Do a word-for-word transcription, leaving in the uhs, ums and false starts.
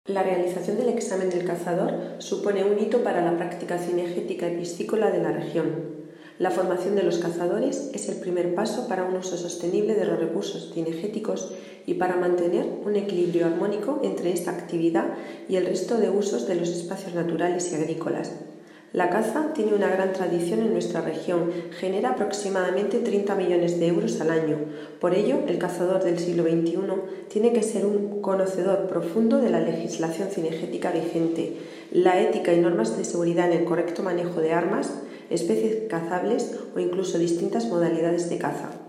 La realización del examen del cazador supone un hito para la práctica cinegética y piscícola de la región. La formación de los cazadores es el primer paso para un uso sostenible de los recursos cinegéticos y para mantener un equilibrio armónico entre esta actividad y el resto de usos de los espacios naturales y agrícolas. La caza tiene una gran tradición en nuestra región, genera aproximadamente treinta millones de euros al año. Por ello, el cazador del siglo veintiuno tiene que ser un conocedor profundo de la legislación cinegética vigente, la ética y normas de seguridad en el correcto manejo de armas, especies cazables o incluso distintas modalidades de caza.